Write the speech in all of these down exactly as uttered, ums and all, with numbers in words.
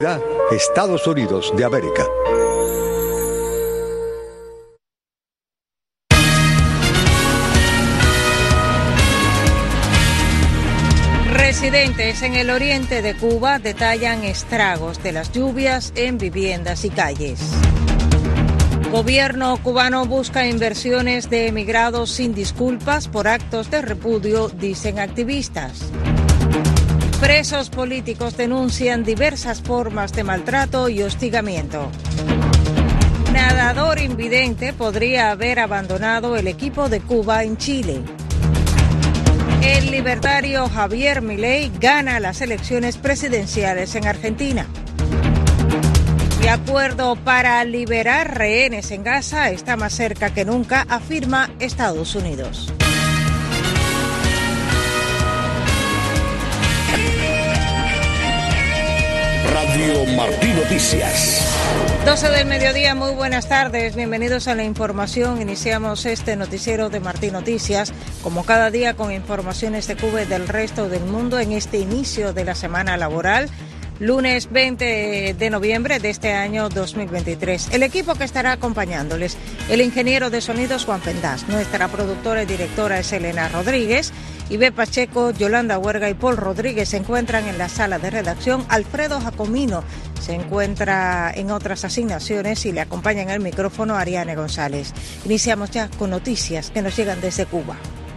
Estados Unidos de América. Residentes en el oriente de Cuba detallan estragos de las lluvias en viviendas y calles. Gobierno cubano busca inversiones de emigrados sin disculpas por actos de repudio, dicen activistas. Presos políticos denuncian diversas formas de maltrato y hostigamiento. Nadador invidente podría haber abandonado el equipo de Cuba en Chile. El libertario Javier Milei gana las elecciones presidenciales en Argentina. Y acuerdo para liberar rehenes en Gaza está más cerca que nunca, afirma Estados Unidos. Radio Martí Noticias. doce del mediodía, muy buenas tardes, bienvenidos a la información. Iniciamos este noticiero de Martí Noticias, como cada día con informaciones de Cuba y del resto del mundo en este inicio de la semana laboral. Lunes veinte de noviembre de este año dos mil veintitrés. El equipo que estará acompañándoles, el ingeniero de sonidos Juan Pendás, nuestra productora y directora es Elena Rodríguez, Ivette Pacheco, Yolanda Huerga y Paul Rodríguez se encuentran en la sala de redacción. Alfredo Jacomino se encuentra en otras asignaciones y le acompaña en el micrófono Ariane González. Iniciamos ya con noticias que nos llegan desde Cuba.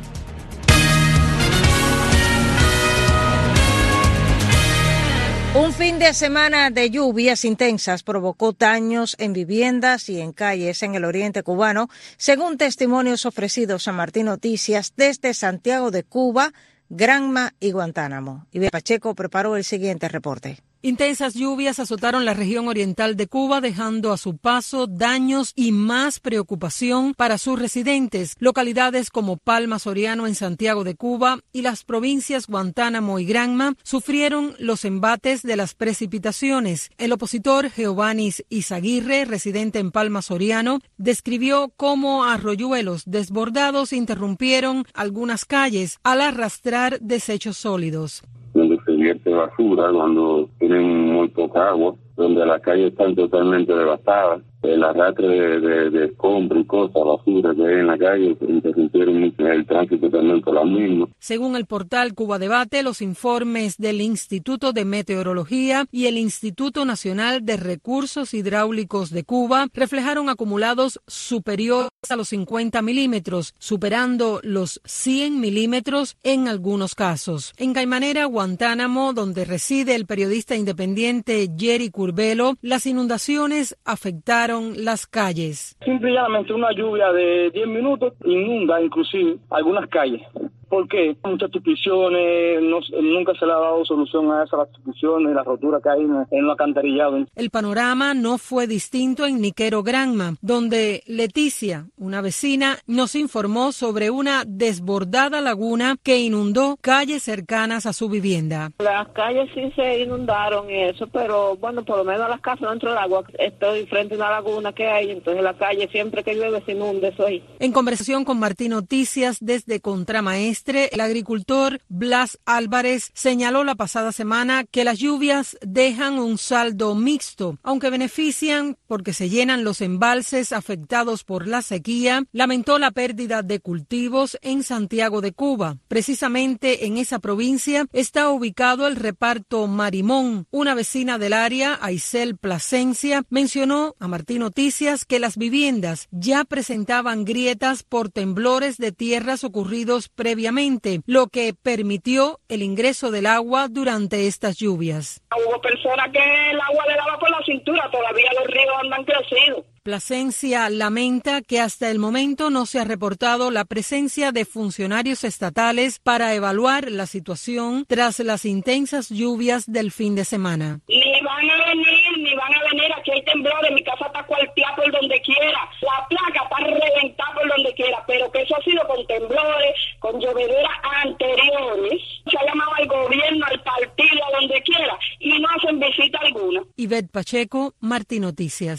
Un fin de semana de lluvias intensas provocó daños en viviendas y en calles en el oriente cubano, según testimonios ofrecidos a Martí Noticias desde Santiago de Cuba, Granma y Guantánamo. Ivette Pacheco preparó el siguiente reporte. Intensas lluvias azotaron la región oriental de Cuba, dejando a su paso daños y más preocupación para sus residentes. Localidades como Palma Soriano en Santiago de Cuba y las provincias Guantánamo y Granma sufrieron los embates de las precipitaciones. El opositor Geovanis Izaguirre, residente en Palma Soriano, describió cómo arroyuelos desbordados interrumpieron algunas calles al arrastrar desechos sólidos. Donde se vierte basura, cuando tienen muy poca agua, donde las calles están totalmente devastadas, el arrastre de, de, de escombros y cosas, basura que hay en la calle, interrumpieron mucho el tránsito también por las mismas. Según el portal Cuba Debate, los informes del Instituto de Meteorología y el Instituto Nacional de Recursos Hidráulicos de Cuba reflejaron acumulados superiores a los cincuenta milímetros, superando los cien milímetros en algunos casos. En Caimanera, Guantánamo, donde reside el periodista independiente Jerry Curbelo, las inundaciones afectaron las calles. Simplemente una lluvia de diez minutos inunda inclusive algunas calles. ¿Por qué? Muchas tupiciones, no, nunca se le ha dado solución a esas tupiciones, las roturas que hay en, en los alcantarillados. El panorama no fue distinto en Niquero Granma, donde Leticia, una vecina, nos informó sobre una desbordada laguna que inundó calles cercanas a su vivienda. Las calles sí se inundaron y eso, pero bueno, por lo menos las casas dentro del agua. Estoy frente a una laguna que hay, entonces la calle siempre que llueve se inunda, eso ahí. En conversación con Martí Noticias desde Contramaestre, el agricultor Blas Álvarez señaló la pasada semana que las lluvias dejan un saldo mixto, aunque benefician porque se llenan los embalses afectados por la sequía. Lamentó la pérdida de cultivos en Santiago de Cuba. Precisamente en esa provincia está ubicado el reparto Marimón. Una vecina del área, Aisel Plasencia, mencionó a Martí Noticias que las viviendas ya presentaban grietas por temblores de tierras ocurridos previamente, lo que permitió el ingreso del agua durante estas lluvias. Hubo personas que el agua le daba por la cintura, todavía los ríos andan crecidos. Plasencia lamenta que hasta el momento no se ha reportado la presencia de funcionarios estatales para evaluar la situación tras las intensas lluvias del fin de semana. Ni van a venir, ni van a venir, aquí hay temblores, mi casa está cuarteada por donde quiera, la placa está reventada por donde quiera, pero que eso ha sido con temblores, con llovederas anteriores. Se ha llamado al gobierno, al partido, a donde quiera, y no hacen visita alguna. Ivette Pacheco, Martí Noticias.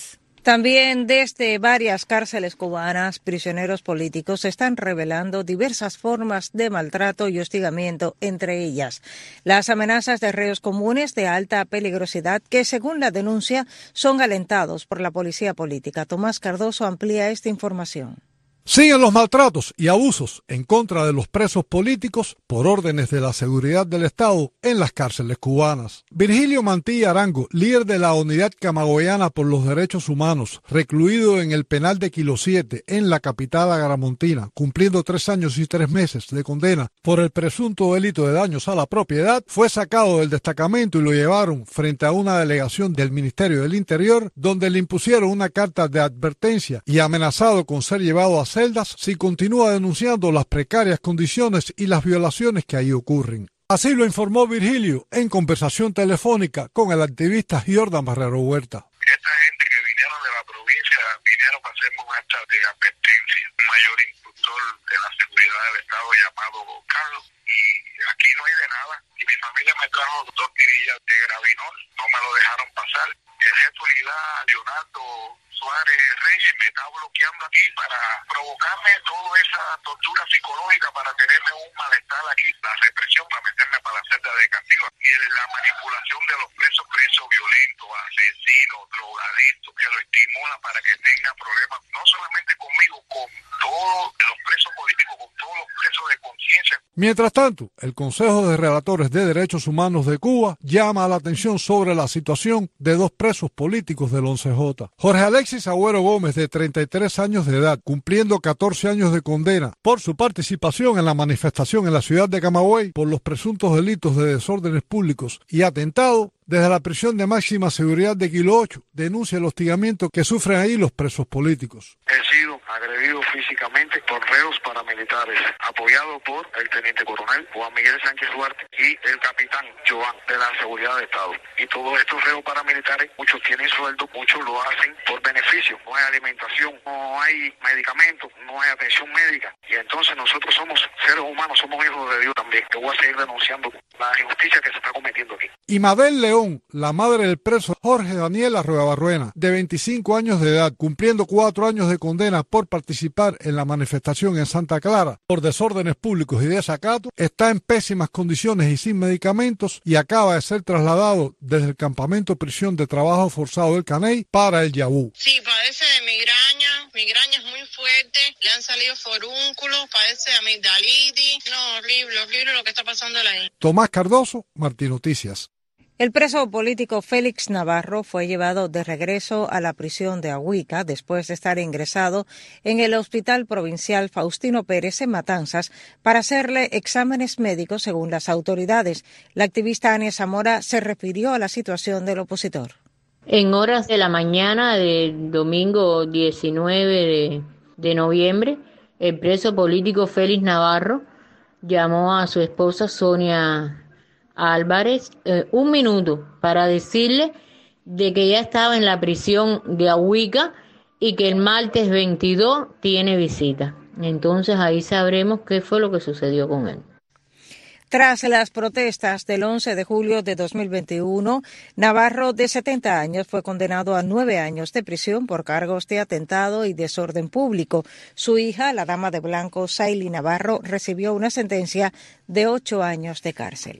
También desde varias cárceles cubanas, prisioneros políticos están revelando diversas formas de maltrato y hostigamiento, entre ellas las amenazas de reos comunes de alta peligrosidad que, según la denuncia, son alentados por la policía política. Tomás Cardoso amplía esta información. Siguen los maltratos y abusos en contra de los presos políticos por órdenes de la seguridad del Estado en las cárceles cubanas. Virgilio Mantilla Arango, líder de la Unidad Camagüeyana por los Derechos Humanos, recluido en el penal de Kilo siete en la capital agramontina, cumpliendo tres años y tres meses de condena por el presunto delito de daños a la propiedad, fue sacado del destacamento y lo llevaron frente a una delegación del Ministerio del Interior, donde le impusieron una carta de advertencia y amenazado con ser llevado a celdas si continúa denunciando las precarias condiciones y las violaciones que ahí ocurren. Así lo informó Virgilio en conversación telefónica con el activista Jordan Barrero Huerta. Esta gente que vinieron de la provincia vinieron para hacerme un acta de advertencia. Un mayor instructor de la seguridad del Estado llamado Carlos, y aquí no hay de nada. Y mi familia me trajo dos tirillas de Gravinol, no me lo dejaron pasar. El jefe de unidad, Leonardo Suárez Reyes, me está bloqueando aquí para provocarme toda esa tortura psicológica, para tenerme un malestar aquí, la represión para meterme para la celda de castigo. Y la manipulación de los presos, presos violentos, asesinos, drogadictos, que lo estimulan para que tenga problemas, no solamente conmigo, con todos los presos políticos, con todos los presos de conciencia. Mientras tanto, el Consejo de Relatores de Derechos Humanos de Cuba llama la atención sobre la situación de dos presos políticos del once J. Jorge Alexis Agüero Gómez, de treinta y tres años de edad, cumpliendo catorce años de condena por su participación en la manifestación en la ciudad de Camagüey por los presuntos delitos de desórdenes públicos y atentado, desde la prisión de máxima seguridad de Kilo ocho, denuncia el hostigamiento que sufren ahí los presos políticos. He sido agredido físicamente por reos paramilitares, apoyado por el teniente coronel Juan Miguel Sánchez Duarte y el capitán Joan de la Seguridad de Estado. Y todos estos reos paramilitares, muchos tienen sueldo, muchos lo hacen por beneficio. No hay alimentación, no hay medicamentos, no hay atención médica. Y entonces nosotros somos seres humanos, somos hijos de Dios también. Yo voy a seguir denunciando la injusticia que se está cometiendo aquí. Y Mabel León, la madre del preso Jorge Daniel Arruebarruena, de veinticinco años de edad, cumpliendo cuatro años de condena por participar en la manifestación en Santa Clara por desórdenes públicos y desacato, está en pésimas condiciones y sin medicamentos y acaba de ser trasladado desde el campamento prisión de trabajo forzado del Caney para el Yabú. Sí, padece de migraña, migraña es muy fuerte, le han salido forúnculos, padece de amigdalitis, no, horrible, horrible lo que está pasando ahí. Tomás Cardoso, Martín Noticias. El preso político Félix Navarro fue llevado de regreso a la prisión de Ahuica después de estar ingresado en el Hospital Provincial Faustino Pérez en Matanzas para hacerle exámenes médicos según las autoridades. La activista Ania Zamora se refirió a la situación del opositor. En horas de la mañana del domingo diecinueve de, de noviembre, el preso político Félix Navarro llamó a su esposa Sonia Álvarez eh, un minuto para decirle de que ya estaba en la prisión de Ahuica y que el martes veintidós tiene visita. Entonces ahí sabremos qué fue lo que sucedió con él. Tras las protestas del once de julio de dos mil veintiuno, Navarro, de setenta años, fue condenado a nueve años de prisión por cargos de atentado y desorden público. Su hija, la dama de blanco Saily Navarro, recibió una sentencia de ocho años de cárcel.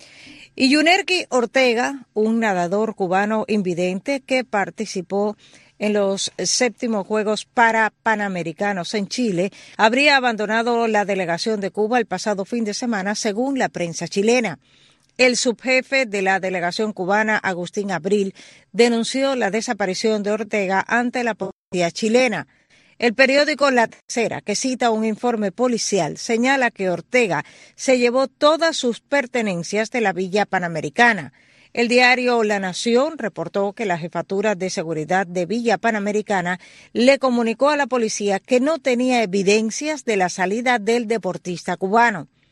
Y Yunerki Ortega, un nadador cubano invidente que participó en los séptimos Juegos para Panamericanos en Chile, habría abandonado la delegación de Cuba el pasado fin de semana, según la prensa chilena. El subjefe de la delegación cubana, Agustín Abril, denunció la desaparición de Ortega ante la policía chilena. El periódico La Tercera, que cita un informe policial, señala que Ortega se llevó todas sus pertenencias de la Villa Panamericana. El diario La Nación reportó que la Jefatura de Seguridad de Villa Panamericana le comunicó a la policía que no tenía evidencias de la salida del deportista cubano.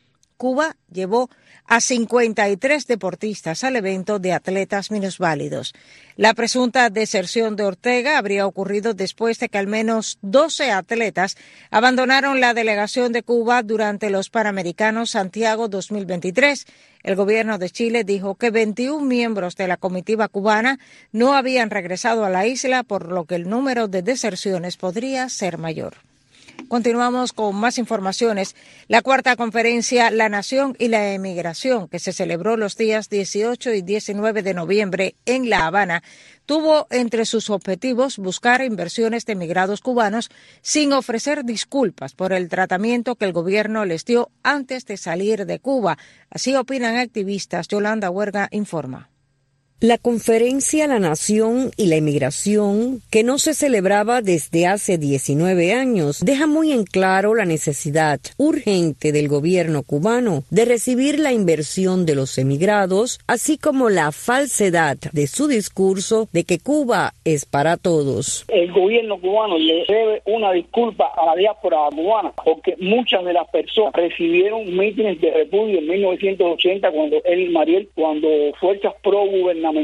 Cuba llevó a cincuenta y tres deportistas al evento de atletas minusválidos. La presunta deserción de Ortega habría ocurrido después de que al menos doce atletas abandonaron la delegación de Cuba durante los Panamericanos Santiago dos mil veintitrés. El gobierno de Chile dijo que veintiún miembros de la comitiva cubana no habían regresado a la isla, por lo que el número de deserciones podría ser mayor. Continuamos con más informaciones. La cuarta conferencia La Nación y la Emigración, que se celebró los días dieciocho y diecinueve de noviembre en La Habana, tuvo entre sus objetivos buscar inversiones de emigrados cubanos sin ofrecer disculpas por el tratamiento que el gobierno les dio antes de salir de Cuba. Así opinan activistas. Yolanda Huerga informa. La conferencia La Nación y la Emigración, que no se celebraba desde hace diecinueve años, deja muy en claro la necesidad urgente del gobierno cubano de recibir la inversión de los emigrados, así como la falsedad de su discurso de que Cuba es para todos. El gobierno cubano le debe una disculpa a la diáspora cubana, porque muchas de las personas recibieron mítines de repudio en mil novecientos ochenta, cuando él, Mariel, cuando fuerzas pro-gubernamentales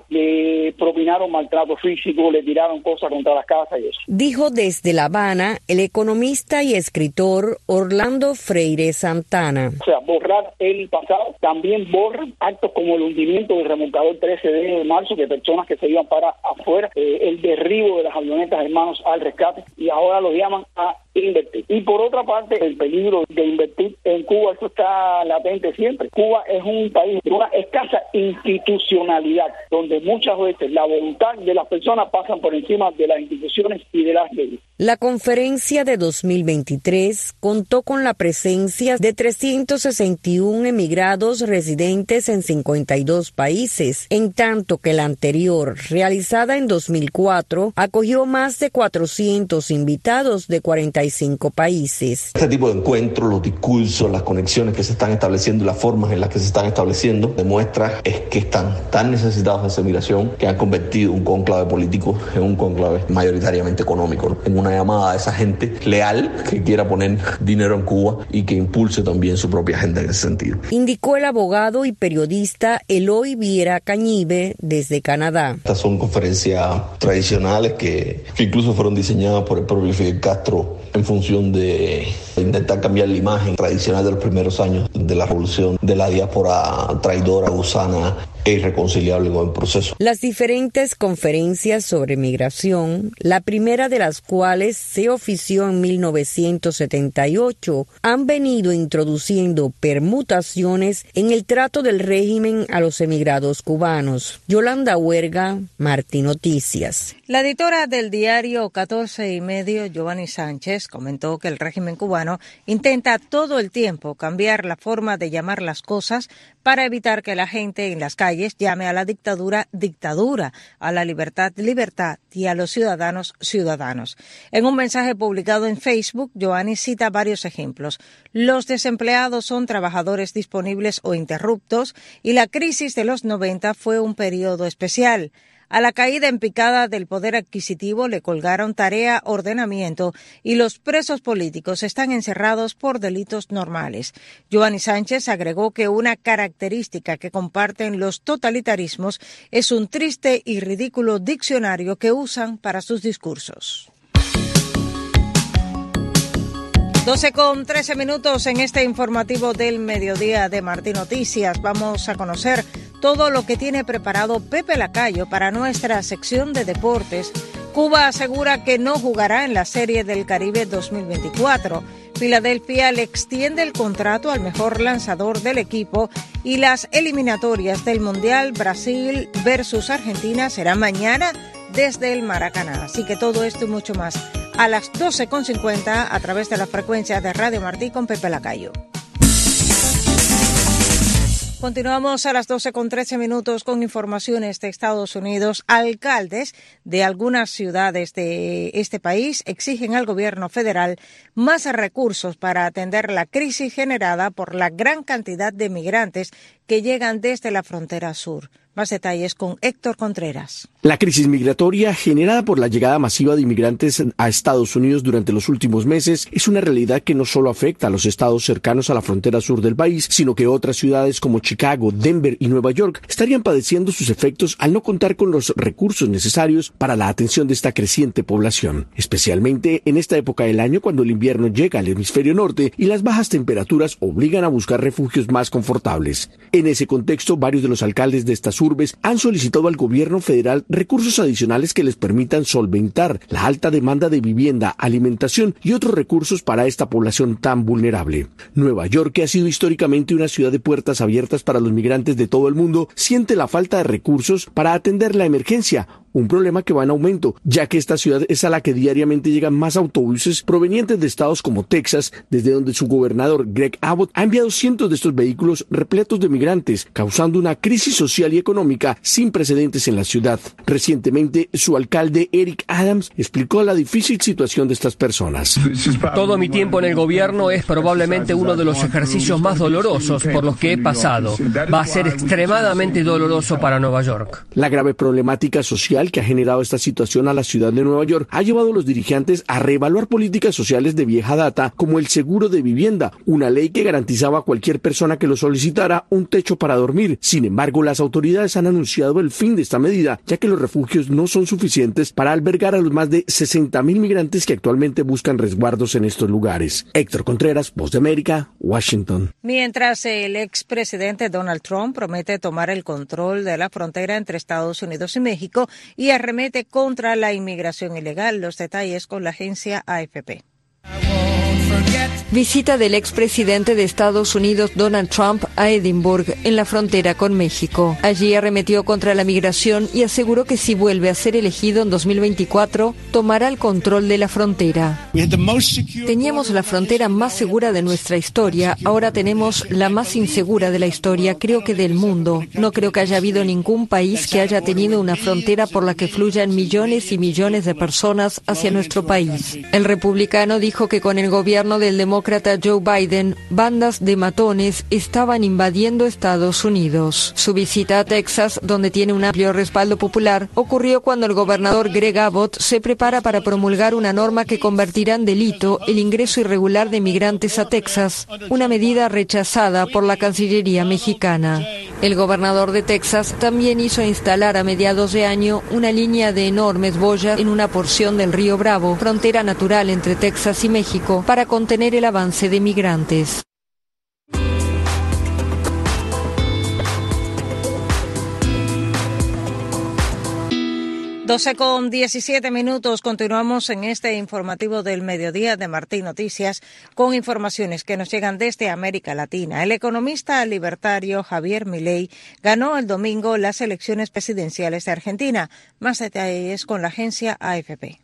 le propinaron maltrato físico, le tiraron cosas contra las casas y eso. Dijo desde La Habana el economista y escritor Orlando Freire Santana. O sea, borrar el pasado, también borra actos como el hundimiento del remolcador trece de marzo, de personas que se iban para afuera, eh, el derribo de las avionetas Hermanos al Rescate, y ahora los llaman a invertir. Y por otra parte, el peligro de invertir en Cuba, eso está latente siempre. Cuba es un país de una escasa institucionalidad, donde muchas veces la voluntad de las personas pasan por encima de las instituciones y de las leyes. La conferencia de dos mil veintitrés contó con la presencia de trescientos sesenta y uno emigrados residentes en cincuenta y dos países, en tanto que la anterior, realizada en dos mil cuatro, acogió más de cuatrocientos invitados de cuarenta y cinco países. Este tipo de encuentros, los discursos, las conexiones que se están estableciendo, las formas en las que se están estableciendo, demuestra es que están tan necesitados de esa migración que han convertido un cónclave político en un cónclave mayoritariamente económico, ¿no? En una llamada a esa gente leal que quiera poner dinero en Cuba y que impulse también su propia agenda en ese sentido. Indicó el abogado y periodista Eloy Viera Cañive desde Canadá. Estas son conferencias tradicionales que, que incluso fueron diseñadas por el propio Fidel Castro en función de intentar cambiar la imagen tradicional de los primeros años de la revolución, de la diáspora traidora, gusana e irreconciliable con el proceso. Las diferentes conferencias sobre migración, la primera de las cuales se ofició en mil novecientos setenta y ocho, han venido introduciendo permutaciones en el trato del régimen a los emigrados cubanos. Yolanda Huerga, Martí Noticias. La editora del diario catorce y medio, Giovanni Sánchez, comentó que el régimen cubano intenta todo el tiempo cambiar la forma de llamar las cosas para evitar que la gente en las calles llame a la dictadura dictadura, a la libertad libertad y a los ciudadanos ciudadanos. En un mensaje publicado en Facebook, Giovanni cita varios ejemplos. Los desempleados son trabajadores disponibles o interruptos y la crisis de los noventa fue un periodo especial. A la caída en picada del poder adquisitivo le colgaron tarea, ordenamiento y los presos políticos están encerrados por delitos normales. Giovanni Sánchez agregó que una característica que comparten los totalitarismos es un triste y ridículo diccionario que usan para sus discursos. doce con trece minutos en este informativo del mediodía de Martí Noticias. Vamos a conocer todo lo que tiene preparado Pepe Lacayo para nuestra sección de deportes. Cuba asegura que no jugará en la Serie del Caribe dos mil veinticuatro. Filadelfia le extiende el contrato al mejor lanzador del equipo y las eliminatorias del Mundial Brasil versus Argentina serán mañana desde el Maracaná. Así que todo esto y mucho más a las doce con cincuenta a través de la frecuencia de Radio Martí con Pepe Lacayo. Continuamos a las doce con trece minutos con informaciones de Estados Unidos. Alcaldes de algunas ciudades de este país exigen al gobierno federal más recursos para atender la crisis generada por la gran cantidad de migrantes que llegan desde la frontera sur. Más detalles con Héctor Contreras. La crisis migratoria generada por la llegada masiva de inmigrantes a Estados Unidos durante los últimos meses es una realidad que no solo afecta a los estados cercanos a la frontera sur del país, sino que otras ciudades como Chicago, Denver y Nueva York estarían padeciendo sus efectos al no contar con los recursos necesarios para la atención de esta creciente población, especialmente en esta época del año cuando el invierno llega al hemisferio norte y las bajas temperaturas obligan a buscar refugios más confortables. En ese contexto, varios de los alcaldes de estas urbes han solicitado al gobierno federal recursos adicionales que les permitan solventar la alta demanda de vivienda, alimentación y otros recursos para esta población tan vulnerable. Nueva York, que ha sido históricamente una ciudad de puertas abiertas para los migrantes de todo el mundo, siente la falta de recursos para atender la emergencia, un problema que va en aumento, ya que esta ciudad es a la que diariamente llegan más autobuses provenientes de estados como Texas, desde donde su gobernador Greg Abbott ha enviado cientos de estos vehículos repletos de migrantes, causando una crisis social y económica sin precedentes en la ciudad. Recientemente, su alcalde Eric Adams explicó la difícil situación de estas personas. Todo mi tiempo en el gobierno es probablemente uno de los ejercicios más dolorosos por los que he pasado. Va a ser extremadamente doloroso para Nueva York. La grave problemática social que ha generado esta situación a la ciudad de Nueva York ha llevado a los dirigentes a reevaluar políticas sociales de vieja data como el seguro de vivienda, una ley que garantizaba a cualquier persona que lo solicitara un techo para dormir. Sin embargo, las autoridades han anunciado el fin de esta medida, ya que los refugios no son suficientes para albergar a los más de sesenta mil migrantes que actualmente buscan resguardos en estos lugares. Héctor Contreras, Voz de América, Washington. Mientras el expresidente Donald Trump promete tomar el control de la frontera entre Estados Unidos y México y arremete contra la inmigración ilegal. Los detalles con la agencia A F P. Visita del expresidente de Estados Unidos Donald Trump a Edimburgo, en la frontera con México. Allí arremetió contra la migración y aseguró que si vuelve a ser elegido en dos mil veinticuatro, tomará el control de la frontera. Teníamos la frontera más segura de nuestra historia, ahora tenemos la más insegura de la historia, creo que del mundo. No creo que haya habido ningún país que haya tenido una frontera por la que fluyan millones y millones de personas hacia nuestro país. El republicano dijo que con el gobierno del demócrata Joe Biden, bandas de matones estaban invadiendo Estados Unidos. Su visita a Texas, donde tiene un amplio respaldo popular, ocurrió cuando el gobernador Greg Abbott se prepara para promulgar una norma que convertirá en delito el ingreso irregular de migrantes a Texas, una medida rechazada por la Cancillería mexicana. El gobernador de Texas también hizo instalar a mediados de año una línea de enormes boyas en una porción del río Bravo, frontera natural entre Texas y México, para contener el avance de migrantes. doce con diecisiete minutos, continuamos en este informativo del mediodía de Martín Noticias con informaciones que nos llegan desde América Latina. El economista libertario Javier Milei ganó el domingo las elecciones presidenciales de Argentina. Más detalles con la agencia A F P.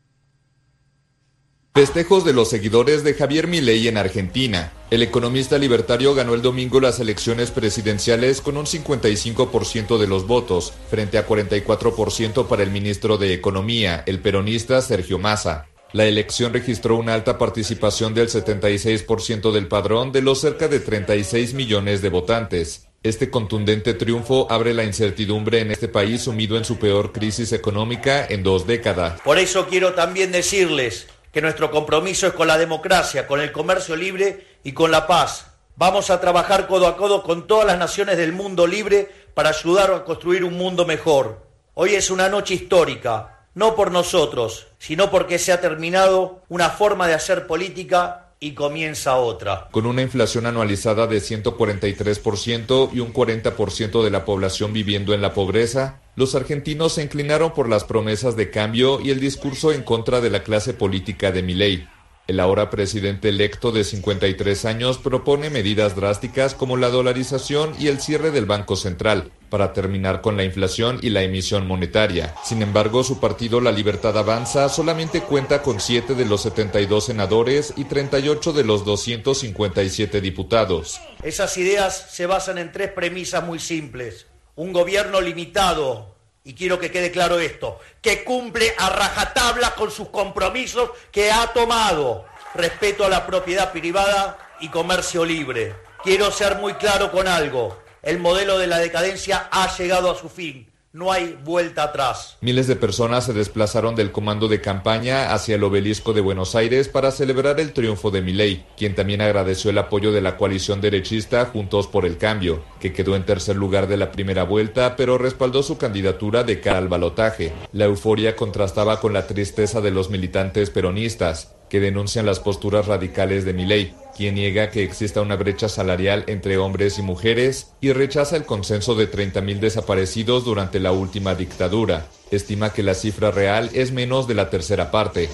Festejos de los seguidores de Javier Milei en Argentina. El economista libertario ganó el domingo las elecciones presidenciales con un cincuenta y cinco por ciento de los votos, frente a cuarenta y cuatro por ciento para el ministro de Economía, el peronista Sergio Massa. La elección registró una alta participación del setenta y seis por ciento del padrón de los cerca de treinta y seis millones de votantes. Este contundente triunfo abre la incertidumbre en este país sumido en su peor crisis económica en dos décadas. Por eso quiero también decirles que nuestro compromiso es con la democracia, con el comercio libre y con la paz. Vamos a trabajar codo a codo con todas las naciones del mundo libre para ayudar a construir un mundo mejor. Hoy es una noche histórica, no por nosotros, sino porque se ha terminado una forma de hacer política y comienza otra. Con una inflación anualizada de ciento cuarenta y tres por ciento y un cuarenta por ciento de la población viviendo en la pobreza, los argentinos se inclinaron por las promesas de cambio y el discurso en contra de la clase política de Milei. El ahora presidente electo de cincuenta y tres años propone medidas drásticas como la dolarización y el cierre del Banco Central para terminar con la inflación y la emisión monetaria. Sin embargo, su partido La Libertad Avanza solamente cuenta con siete de los setenta y dos senadores y treinta y ocho de los doscientos cincuenta y siete diputados. Esas ideas se basan en tres premisas muy simples. Un gobierno limitado, y quiero que quede claro esto, que cumple a rajatabla con sus compromisos que ha tomado. Respeto a la propiedad privada y comercio libre. Quiero ser muy claro con algo. El modelo de la decadencia ha llegado a su fin. No hay vuelta atrás. Miles de personas se desplazaron del comando de campaña hacia el obelisco de Buenos Aires para celebrar el triunfo de Milei, quien también agradeció el apoyo de la coalición derechista Juntos por el Cambio, que quedó en tercer lugar de la primera vuelta, pero respaldó su candidatura de cara al balotaje. La euforia contrastaba con la tristeza de los militantes peronistas, que denuncian las posturas radicales de Milei, quien niega que exista una brecha salarial entre hombres y mujeres y rechaza el consenso de treinta mil desaparecidos durante la última dictadura. Estima que la cifra real es menos de la tercera parte.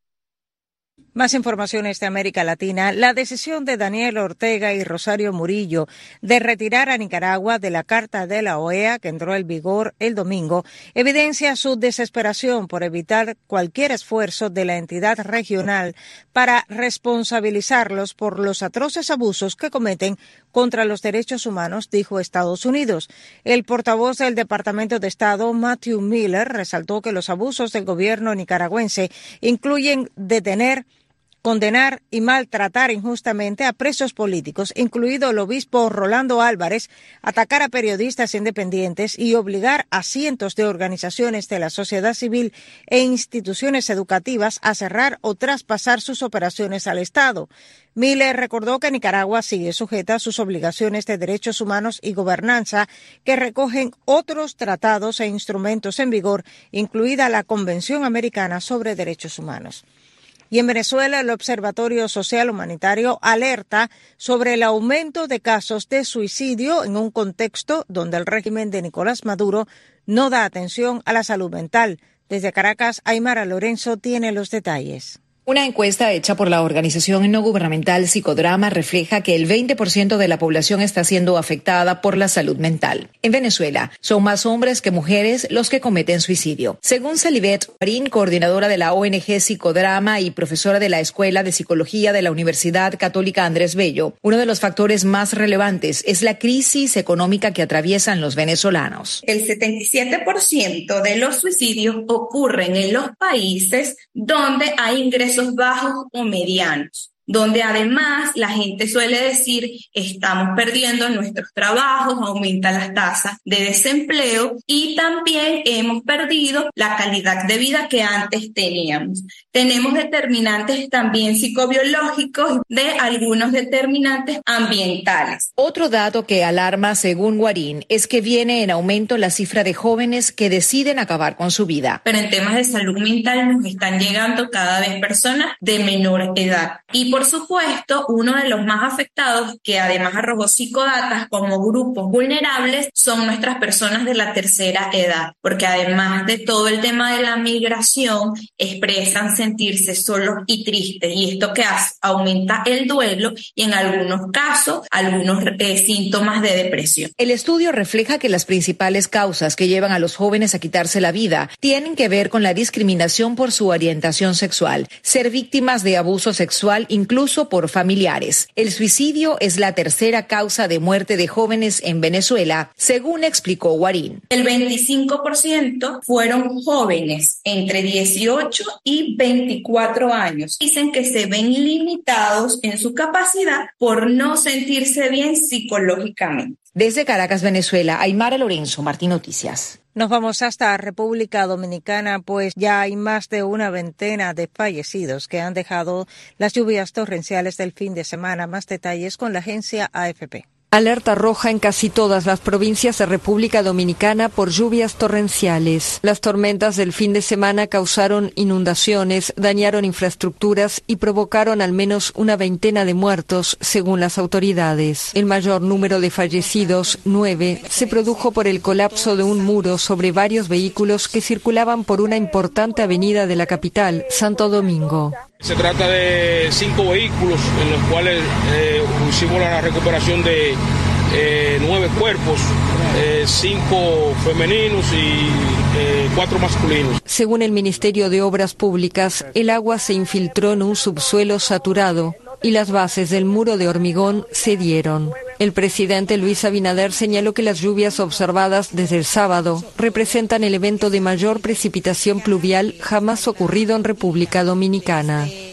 Más informaciones de América Latina. La decisión de Daniel Ortega y Rosario Murillo de retirar a Nicaragua de la Carta de la O E A, que entró en vigor el domingo, evidencia su desesperación por evitar cualquier esfuerzo de la entidad regional para responsabilizarlos por los atroces abusos que cometen contra los derechos humanos, dijo Estados Unidos. El portavoz del Departamento de Estado, Matthew Miller, resaltó que los abusos del gobierno nicaragüense incluyen detener, condenar y maltratar injustamente a presos políticos, incluido el obispo Rolando Álvarez, atacar a periodistas independientes y obligar a cientos de organizaciones de la sociedad civil e instituciones educativas a cerrar o traspasar sus operaciones al Estado. Miller recordó que Nicaragua sigue sujeta a sus obligaciones de derechos humanos y gobernanza que recogen otros tratados e instrumentos en vigor, incluida la Convención Americana sobre Derechos Humanos. Y en Venezuela, el Observatorio Social Humanitario alerta sobre el aumento de casos de suicidio en un contexto donde el régimen de Nicolás Maduro no da atención a la salud mental. Desde Caracas, Aymara Lorenzo tiene los detalles. Una encuesta hecha por la organización no gubernamental Psicodrama refleja que el veinte por ciento de la población está siendo afectada por la salud mental. En Venezuela, son más hombres que mujeres los que cometen suicidio. Según Celibet Marín, coordinadora de la O N G Psicodrama y profesora de la Escuela de Psicología de la Universidad Católica Andrés Bello, uno de los factores más relevantes es la crisis económica que atraviesan los venezolanos. El setenta y siete por ciento de los suicidios ocurren en los países donde hay ingresos bajos o medianos, donde además la gente suele decir estamos perdiendo nuestros trabajos, aumentan las tasas de desempleo y también hemos perdido la calidad de vida que antes teníamos. Tenemos determinantes también psicobiológicos de algunos determinantes ambientales. Otro dato que alarma, según Guarín, es que viene en aumento la cifra de jóvenes que deciden acabar con su vida. Pero en temas de salud mental nos están llegando cada vez personas de menor edad. Y por supuesto, uno de los más afectados, que además arrojó Psicodatas como grupos vulnerables, son nuestras personas de la tercera edad, porque además de todo el tema de la migración, expresan sentirse solos y tristes, y esto que hace, aumenta el duelo y en algunos casos, algunos eh, síntomas de depresión. El estudio refleja que las principales causas que llevan a los jóvenes a quitarse la vida tienen que ver con la discriminación por su orientación sexual, ser víctimas de abuso sexual incluso por familiares. El suicidio es la tercera causa de muerte de jóvenes en Venezuela, según explicó Guarín. El veinticinco por ciento fueron jóvenes entre dieciocho y veinticuatro años. Dicen que se ven limitados en su capacidad por no sentirse bien psicológicamente. Desde Caracas, Venezuela, Aymara Lorenzo, Martín Noticias. Nos vamos hasta República Dominicana, pues ya hay más de una veintena de fallecidos que han dejado las lluvias torrenciales del fin de semana. Más detalles con la agencia A F P. Alerta roja en casi todas las provincias de República Dominicana por lluvias torrenciales. Las tormentas del fin de semana causaron inundaciones, dañaron infraestructuras y provocaron al menos una veintena de muertos, según las autoridades. El mayor número de fallecidos, nueve, se produjo por el colapso de un muro sobre varios vehículos que circulaban por una importante avenida de la capital, Santo Domingo. Se trata de cinco vehículos en los cuales eh, hicimos la recuperación de eh, nueve cuerpos, eh, cinco femeninos y eh, cuatro masculinos. Según el Ministerio de Obras Públicas, el agua se infiltró en un subsuelo saturado y las bases del muro de hormigón cedieron. El presidente Luis Abinader señaló que las lluvias observadas desde el sábado representan el evento de mayor precipitación pluvial jamás ocurrido en República Dominicana.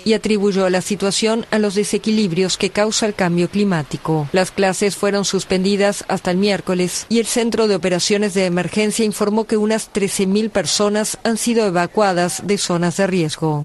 y atribuyó la situación a los desequilibrios que causa el cambio climático. Las clases fueron suspendidas hasta el miércoles y el Centro de Operaciones de Emergencia informó que unas trece mil personas han sido evacuadas de zonas de riesgo.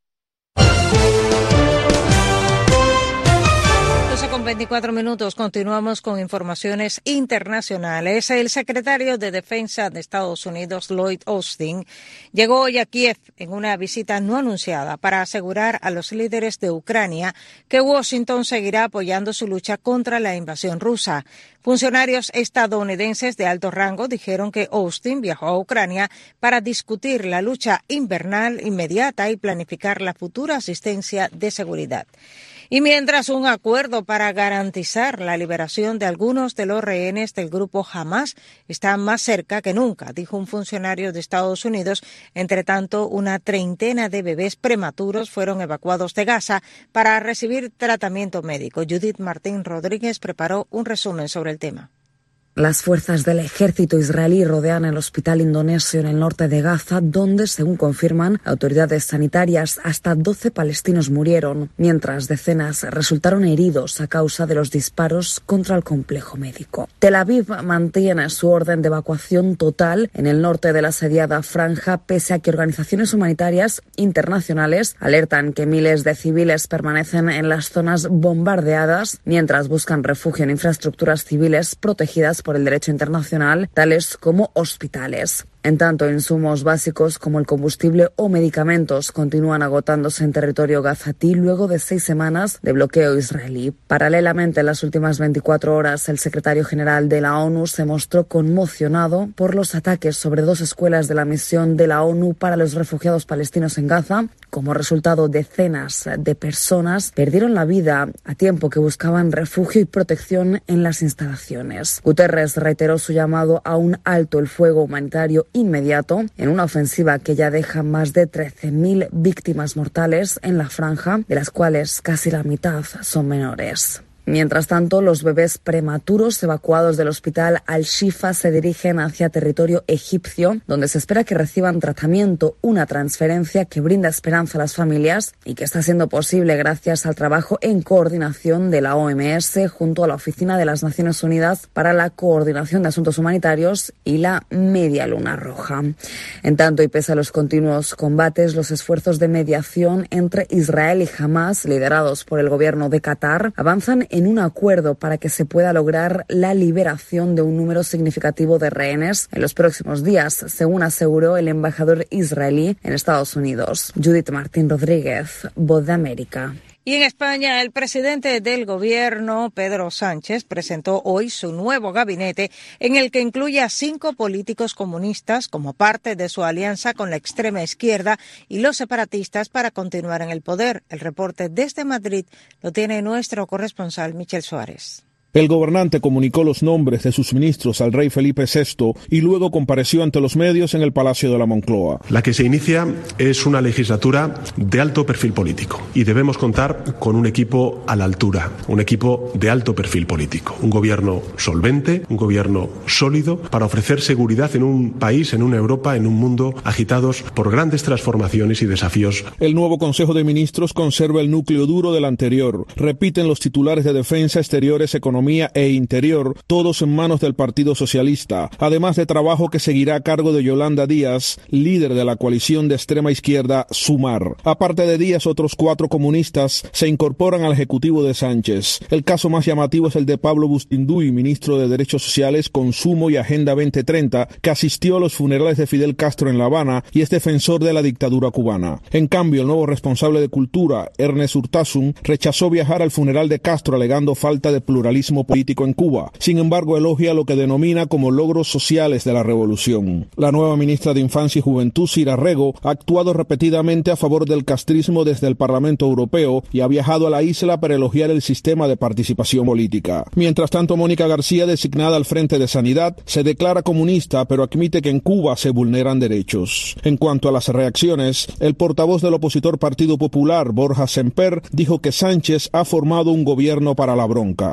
Con veinticuatro minutos continuamos con informaciones internacionales. El secretario de Defensa de Estados Unidos, Lloyd Austin, llegó hoy a Kiev en una visita no anunciada para asegurar a los líderes de Ucrania que Washington seguirá apoyando su lucha contra la invasión rusa. Funcionarios estadounidenses de alto rango dijeron que Austin viajó a Ucrania para discutir la lucha invernal inmediata y planificar la futura asistencia de seguridad. Y mientras un acuerdo para garantizar la liberación de algunos de los rehenes del grupo Hamas está más cerca que nunca, dijo un funcionario de Estados Unidos. Entre tanto, una treintena de bebés prematuros fueron evacuados de Gaza para recibir tratamiento médico. Judith Martín Rodríguez preparó un resumen sobre el tema. Las fuerzas del ejército israelí rodean el hospital indonesio en el norte de Gaza, donde, según confirman autoridades sanitarias, hasta doce palestinos murieron, mientras decenas resultaron heridos a causa de los disparos contra el complejo médico. Tel Aviv mantiene su orden de evacuación total en el norte de la asediada franja, pese a que organizaciones humanitarias internacionales alertan que miles de civiles permanecen en las zonas bombardeadas, mientras buscan refugio en infraestructuras civiles protegidas por el derecho internacional, tales como hospitales. En tanto, insumos básicos como el combustible o medicamentos continúan agotándose en territorio gazatí luego de seis semanas de bloqueo israelí. Paralelamente, en las últimas veinticuatro horas, el secretario general de la ONU se mostró conmocionado por los ataques sobre dos escuelas de la misión de la ONU para los refugiados palestinos en Gaza. Como resultado, decenas de personas perdieron la vida a tiempo que buscaban refugio y protección en las instalaciones. Guterres reiteró su llamado a un alto el fuego humanitario inmediato en una ofensiva que ya deja más de trece mil víctimas mortales en la franja, de las cuales casi la mitad son menores. Mientras tanto, los bebés prematuros evacuados del hospital Al-Shifa se dirigen hacia territorio egipcio, donde se espera que reciban tratamiento, una transferencia que brinda esperanza a las familias y que está siendo posible gracias al trabajo en coordinación de la O M S junto a la Oficina de las Naciones Unidas para la Coordinación de Asuntos Humanitarios y la Media Luna Roja. En tanto, y pese a los continuos combates, los esfuerzos de mediación entre Israel y Hamas, liderados por el gobierno de Qatar, avanzan en en un acuerdo para que se pueda lograr la liberación de un número significativo de rehenes en los próximos días, según aseguró el embajador israelí en Estados Unidos. Judith Martín Rodríguez, Voz de América. Y en España, el presidente del gobierno, Pedro Sánchez, presentó hoy su nuevo gabinete, en el que incluye a cinco políticos comunistas como parte de su alianza con la extrema izquierda y los separatistas para continuar en el poder. El reporte desde Madrid lo tiene nuestro corresponsal Michel Suárez. El gobernante comunicó los nombres de sus ministros al rey Felipe sexto y luego compareció ante los medios en el Palacio de la Moncloa. La que se inicia es una legislatura de alto perfil político y debemos contar con un equipo a la altura, un equipo de alto perfil político, un gobierno solvente, un gobierno sólido para ofrecer seguridad en un país, en una Europa, en un mundo agitados por grandes transformaciones y desafíos. El nuevo Consejo de Ministros conserva el núcleo duro del anterior. Repiten los titulares de Defensa, Exteriores, Economía e Interior, todos en manos del Partido Socialista, además de trabajo que seguirá a cargo de Yolanda Díaz, líder de la coalición de extrema izquierda Sumar. Aparte de Díaz, otros cuatro comunistas se incorporan al ejecutivo de Sánchez. El caso más llamativo es el de Pablo Bustinduy, ministro de Derechos Sociales, Consumo y Agenda veinte treinta, que asistió a los funerales de Fidel Castro en La Habana y es defensor de la dictadura cubana. En cambio, el nuevo responsable de Cultura, Ernest Urtasun, rechazó viajar al funeral de Castro alegando falta de pluralismo político en Cuba. Sin embargo, elogia lo que denomina como logros sociales de la revolución. La nueva ministra de Infancia y Juventud, Sira Rego, ha actuado repetidamente a favor del castrismo desde el Parlamento Europeo y ha viajado a la isla para elogiar el sistema de participación política. Mientras tanto, Mónica García, designada al frente de Sanidad, se declara comunista, pero admite que en Cuba se vulneran derechos. En cuanto a las reacciones, el portavoz del opositor Partido Popular, Borja Semper, dijo que Sánchez ha formado un gobierno para la bronca. Sánchez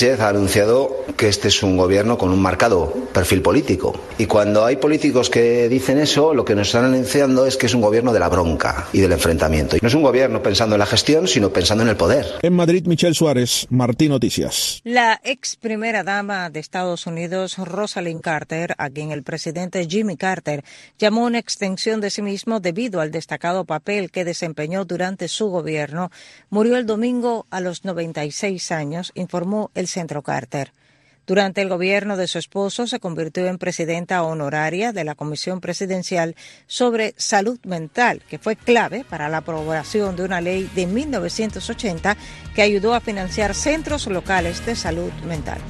Sánchez ha anunciado que este es un gobierno con un marcado perfil político. Y cuando hay políticos que dicen eso, lo que nos están anunciando es que es un gobierno de la bronca y del enfrentamiento. Y no es un gobierno pensando en la gestión, sino pensando en el poder. En Madrid, Michelle Suárez, Martín Noticias. La ex primera dama de Estados Unidos, Rosalynn Carter, a quien el presidente Jimmy Carter llamó una extensión de sí mismo debido al destacado papel que desempeñó durante su gobierno, murió el domingo a los noventa y seis años, informó el Centro Carter. Durante el gobierno de su esposo se convirtió en presidenta honoraria de la Comisión Presidencial sobre Salud Mental, que fue clave para la aprobación de una ley de mil novecientos ochenta que ayudó a financiar centros locales de salud mental.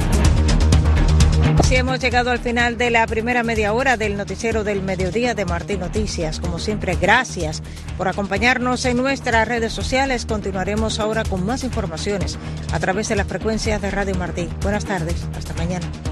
Así hemos llegado al final de la primera media hora del noticiero del mediodía de Martín Noticias. Como siempre, gracias por acompañarnos en nuestras redes sociales. Continuaremos ahora con más informaciones a través de las frecuencias de Radio Martín. Buenas tardes, hasta mañana.